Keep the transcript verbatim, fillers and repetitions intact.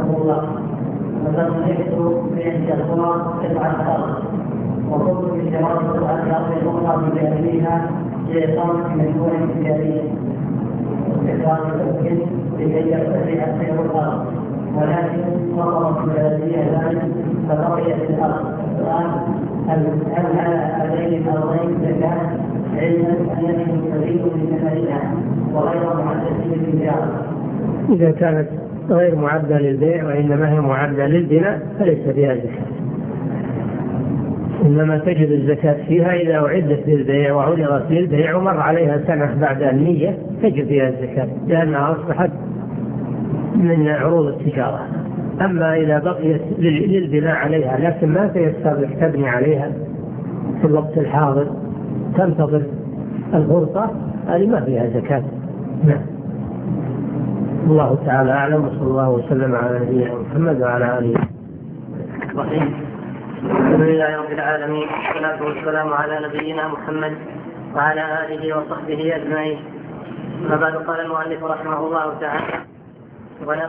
الله. فتصنيفت بإحدى القرى قطعة أرض، وقمت بشراء قطعة الأرض الأخرى بأهلها لإقامة مشروع تجاري واستقرار سكن لكي يرتفع سعر الأرض، ولكن فقرت البلدية ذلك فبقيت الأرض. الآن هل على هذين الأرضين زكاة علما أنه يستفيد من ثمنها وغير معدل للتجارة؟ إذا كانت غير معدة للبيع وإنما هي معدة للبناء فليس فيها زكاة، إنما تجد الزكاة فيها إذا أعدت للبيع وعرضت للبيع ومر عليها سنة بعد النية تجد فيها الزكاة لأنها أصبحت من عروض التجارة. أما إذا بقيت للبناء عليها لكن ما تيسر لك تبني عليها في الوقت الحاضر تنتظر الفرصة هذه ما فيها زكاة. نعم. الله تعالى أعلم، وصلى الله وسلم على نبينا محمد وعلى آله وصحبه. الحمد لله رب العالمين، والصلاة والسلام على نبينا محمد وعلى آله وصحبه أجمعين. ما بعد، قال المؤلف رحمه الله تعالى: